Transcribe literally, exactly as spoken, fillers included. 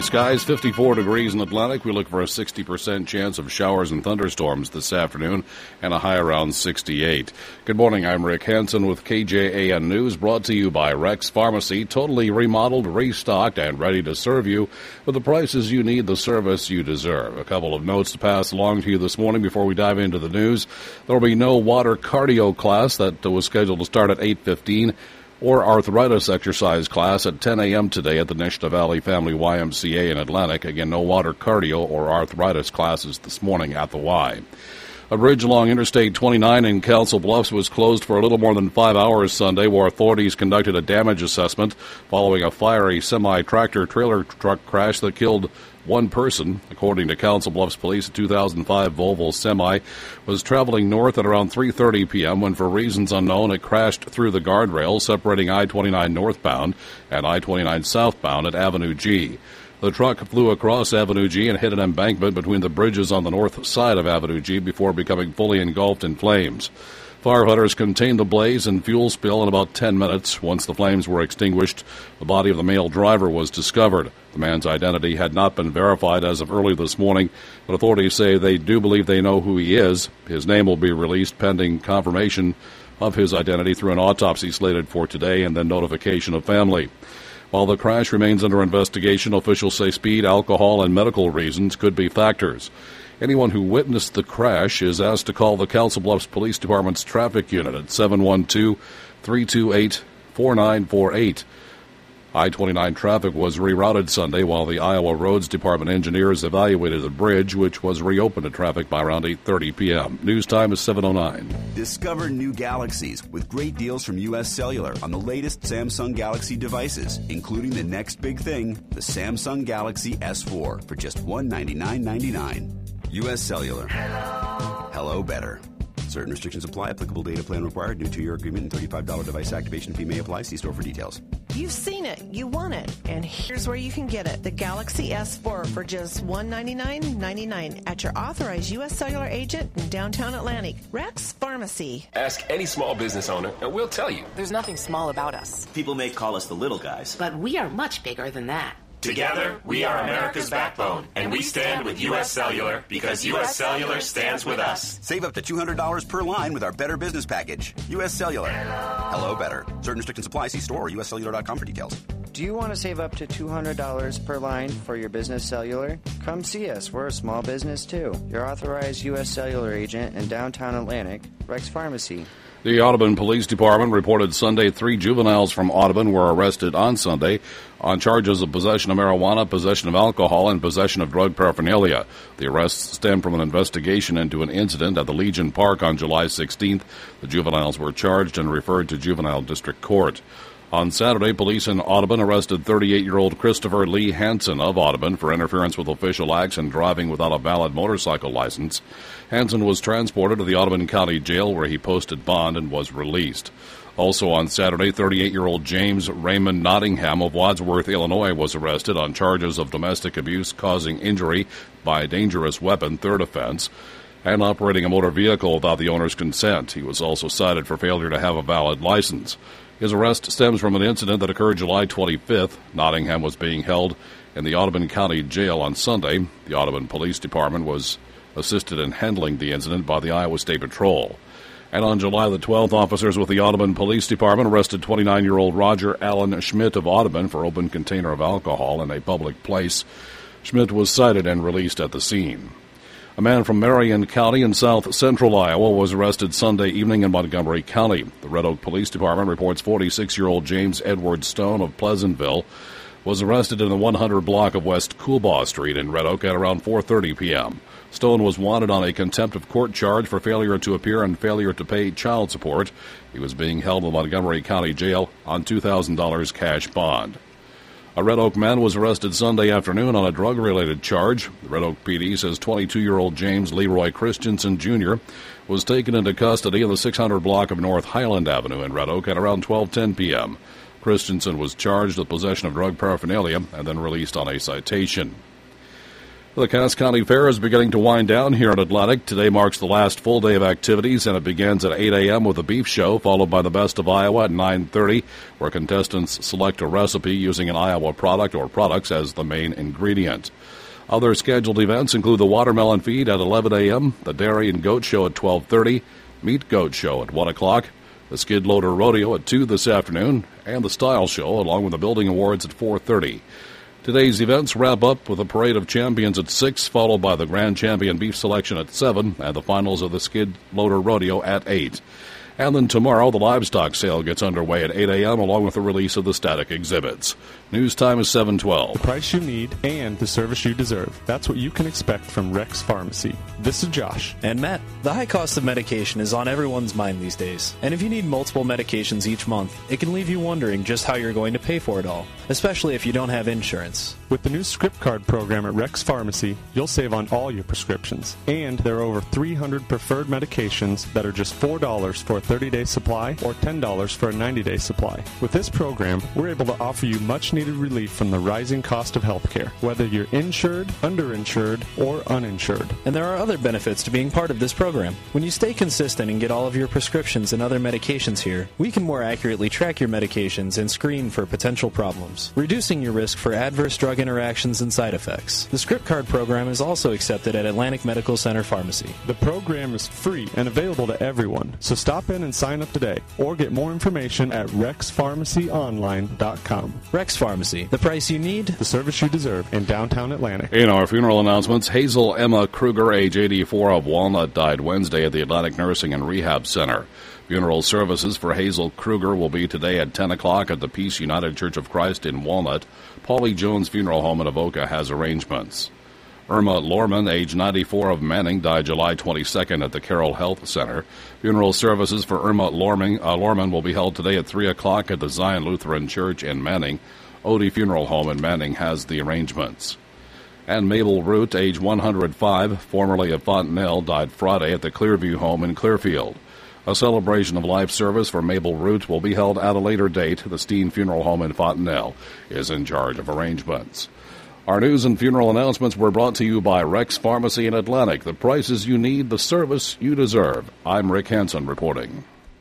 Skies fifty-four degrees in Atlantic. We look for a sixty percent chance of showers and thunderstorms this afternoon and a high around sixty-eight. Good morning. I'm Rick Hansen with K J A N News, brought to you by Rex Pharmacy. Totally remodeled, restocked, and ready to serve you with the prices you need, the service you deserve. A couple of notes to pass along to you this morning before we dive into the news. There will be no water cardio class that was scheduled to start at eight fifteen. Or arthritis exercise class at ten a.m. today at the Nishta Valley Family Y M C A in Atlantic. Again, no water cardio or arthritis classes this morning at the Y. A bridge along Interstate twenty-nine in Council Bluffs was closed for a little more than five hours Sunday, where authorities conducted a damage assessment following a fiery semi-tractor trailer truck crash that killed one person. According to Council Bluffs Police, a two thousand five Volvo Semi was traveling north at around three thirty p.m. when, for reasons unknown, it crashed through the guardrail separating I twenty-nine northbound and I twenty-nine southbound at Avenue G. The truck flew across Avenue G and hit an embankment between the bridges on the north side of Avenue G before becoming fully engulfed in flames. Firefighters contained the blaze and fuel spill in about ten minutes. Once the flames were extinguished, the body of the male driver was discovered. The man's identity had not been verified as of early this morning, but authorities say they do believe they know who he is. His name will be released pending confirmation of his identity through an autopsy slated for today and then notification of family. While the crash remains under investigation, officials say speed, alcohol, and medical reasons could be factors. Anyone who witnessed the crash is asked to call the Council Bluffs Police Department's traffic unit at seven one two, three two eight, four nine four eight. I twenty-nine traffic was rerouted Sunday while the Iowa Roads Department engineers evaluated the bridge, which was reopened to traffic by around eight thirty p.m. News time is seven oh nine. Discover new Galaxies with great deals from U S Cellular on the latest Samsung Galaxy devices, including the next big thing, the Samsung Galaxy S four, for just one hundred ninety-nine dollars and ninety-nine cents. U S Cellular. Hello. Hello better. Certain restrictions apply. Applicable data plan required. New two-year agreement and thirty-five dollars device activation fee may apply. See store for details. You've seen it. You want it. And here's where you can get it. The Galaxy S four for just one hundred ninety-nine dollars and ninety-nine cents at your authorized U S Cellular agent in downtown Atlantic. Rex Pharmacy. Ask any small business owner and we'll tell you. There's nothing small about us. People may call us the little guys, but we are much bigger than that. Together, we are America's backbone, and we stand with U S Cellular because U S Cellular stands with us. Save up to two hundred dollars per line with our Better Business Package. U S Cellular. Hello, Hello better. Certain restrictions apply. See store or U S cellular dot com for details. Do you want to save up to two hundred dollars per line for your business cellular? Come see us. We're a small business, too. Your authorized U S Cellular agent in downtown Atlantic, Rex Pharmacy. The Audubon Police Department reported Sunday three juveniles from Audubon were arrested on Sunday on charges of possession of marijuana, possession of alcohol, and possession of drug paraphernalia. The arrests stem from an investigation into an incident at the Legion Park on July sixteenth. The juveniles were charged and referred to Juvenile District Court. On Saturday, police in Audubon arrested thirty-eight-year-old Christopher Lee Hansen of Audubon for interference with official acts and driving without a valid motorcycle license. Hansen was transported to the Audubon County Jail where he posted bond and was released. Also on Saturday, thirty-eight-year-old James Raymond Nottingham of Wadsworth, Illinois, was arrested on charges of domestic abuse causing injury by a dangerous weapon, third offense, and operating a motor vehicle without the owner's consent. He was also cited for failure to have a valid license. His arrest stems from an incident that occurred July twenty-fifth. Nottingham was being held in the Audubon County Jail on Sunday. The Audubon Police Department was assisted in handling the incident by the Iowa State Patrol. And on July the twelfth, officers with the Audubon Police Department arrested twenty-nine-year-old Roger Allen Schmidt of Audubon for open container of alcohol in a public place. Schmidt was cited and released at the scene. A man from Marion County in south central Iowa was arrested Sunday evening in Montgomery County. The Red Oak Police Department reports forty-six-year-old James Edward Stone of Pleasantville was arrested in the one hundred block of West Coolbaugh Street in Red Oak at around four thirty p.m. Stone was wanted on a contempt of court charge for failure to appear and failure to pay child support. He was being held in the Montgomery County Jail on two thousand dollars cash bond. A Red Oak man was arrested Sunday afternoon on a drug-related charge. The Red Oak P D says twenty-two-year-old James Leroy Christensen, Junior was taken into custody in the six hundred block of North Highland Avenue in Red Oak at around twelve ten p.m. Christensen was charged with possession of drug paraphernalia and then released on a citation. The Cass County Fair is beginning to wind down here in Atlantic. Today marks the last full day of activities, and it begins at eight a.m. with a beef show, followed by the Best of Iowa at nine thirty, where contestants select a recipe using an Iowa product or products as the main ingredient. Other scheduled events include the Watermelon Feed at eleven a.m., the Dairy and Goat Show at twelve thirty, Meat Goat Show at one o'clock, the Skid Loader Rodeo at two this afternoon, and the Style Show, along with the Building Awards at four thirty. Today's events wrap up with a Parade of Champions at six, followed by the Grand Champion Beef Selection at seven, and the finals of the Skid Loader Rodeo at eight. And then tomorrow, the livestock sale gets underway at eight a.m., along with the release of the static exhibits. News time is seven twelve. The price you need and the service you deserve. That's what you can expect from Rex Pharmacy. This is Josh. And Matt. The high cost of medication is on everyone's mind these days. And if you need multiple medications each month, it can leave you wondering just how you're going to pay for it all, especially if you don't have insurance. With the new script card program at Rex Pharmacy, you'll save on all your prescriptions. And there are over three hundred preferred medications that are just four dollars for a thirty-day supply or ten dollars for a ninety-day supply. With this program, we're able to offer you much-needed relief from the rising cost of healthcare, whether you're insured, underinsured, or uninsured. And there are other benefits to being part of this program. When you stay consistent and get all of your prescriptions and other medications here, we can more accurately track your medications and screen for potential problems, reducing your risk for adverse drug interactions and side effects. The script card program is also accepted at Atlantic Medical Center Pharmacy. The program is free and available to everyone, so stop in and sign up today, or get more information at rex pharmacy online dot com. Rex Pharmacy, the price you need, the service you deserve, in downtown Atlantic. In our funeral announcements, Hazel Emma Kruger, age eighty-four, of Walnut, died Wednesday at the Atlantic Nursing and Rehab Center. Funeral services for Hazel Kruger will be today at ten o'clock at the Peace United Church of Christ in Walnut. Paulie Jones Funeral Home in Avoca has arrangements. Irma Lorman, age ninety-four, of Manning, died July twenty-second at the Carroll Health Center. Funeral services for Irma Lorman, uh, Lorman will be held today at three o'clock at the Zion Lutheran Church in Manning. Odie Funeral Home in Manning has the arrangements. And Mabel Root, age one hundred five, formerly of Fontenelle, died Friday at the Clearview Home in Clearfield. A celebration of life service for Mabel Root will be held at a later date. The Steen Funeral Home in Fontenelle is in charge of arrangements. Our news and funeral announcements were brought to you by Rex Pharmacy in Atlantic. The prices you need, the service you deserve. I'm Rick Hansen reporting.